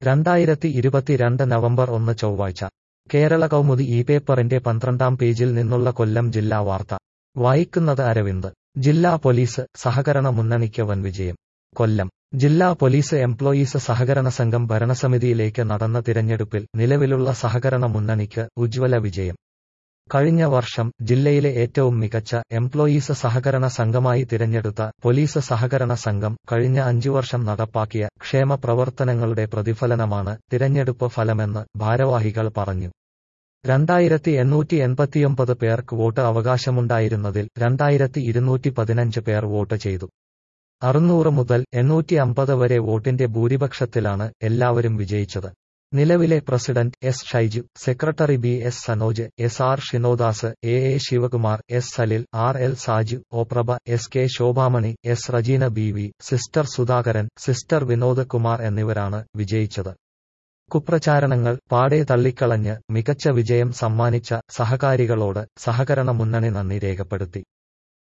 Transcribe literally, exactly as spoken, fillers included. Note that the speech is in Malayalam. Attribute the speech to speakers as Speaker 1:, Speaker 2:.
Speaker 1: രണ്ടായിരത്തി ഇരുപത്തിരണ്ട് നവംബർ ഒന്ന് ചൊവ്വാഴ്ച കേരള കൗമുദി ഈ പേപ്പറിന്റെ പന്ത്രണ്ടാം പേജിൽ നിന്നുള്ള കൊല്ലം ജില്ലാ വാർത്ത വായിക്കുന്നത് അരവിന്ദ്. ജില്ലാ പോലീസ് സഹകരണ മുന്നണിക്ക് വൻ വിജയം. കൊല്ലം ജില്ലാ പോലീസ് എംപ്ലോയീസ് സഹകരണ സംഘം ഭരണസമിതിയിലേക്ക് നടന്ന തിരഞ്ഞെടുപ്പിൽ നിലവിലുള്ള സഹകരണ മുന്നണിക്ക് ഉജ്ജ്വല വിജയം. കഴിഞ്ഞ വർഷം ജില്ലയിലെ ഏറ്റവും മികച്ച എംപ്ലോയീസ് സഹകരണ സംഘമായി തിരഞ്ഞെടുത്ത പോലീസ് സഹകരണ സംഘം കഴിഞ്ഞ അഞ്ചു വർഷം നടപ്പാക്കിയ ക്ഷേമ പ്രവർത്തനങ്ങളുടെ പ്രതിഫലനമാണ് തിരഞ്ഞെടുപ്പ് ഫലമെന്ന് ഭാരവാഹികൾ പറഞ്ഞു. രണ്ടായിരത്തി എണ്ണൂറ്റി എൺപത്തിയൊമ്പത് പേർക്ക് വോട്ട് അവകാശമുണ്ടായിരുന്നതിൽ രണ്ടായിരത്തി ഇരുന്നൂറ്റി പതിനഞ്ച് പേർ വോട്ട് ചെയ്തു. അറുന്നൂറ് മുതൽ എണ്ണൂറ്റി അമ്പത് വരെ വോട്ടിന്റെ ഭൂരിപക്ഷത്തിലാണ് എല്ലാവരും വിജയിച്ചത്. നിലവിലെ president S Shaiju, secretary B S Sanoj, S R Shinodas, A A Sivakumar, S Salil, R L Saju, O Prabha, S K Shobhamani, S Rajeena B V, sister Sudhakaran, sister Vinod Kumar എന്നിവരാണ് വിജയിച്ചത്. കുപ്രചാരണങ്ങൾ പാടെ തള്ളിക്കളഞ്ഞ് മികച്ച വിജയം സമ്മാനിച്ച സഹകാരികളോട് സഹകരണ മുന്നണി നന്ദി രേഖപ്പെടുത്തി.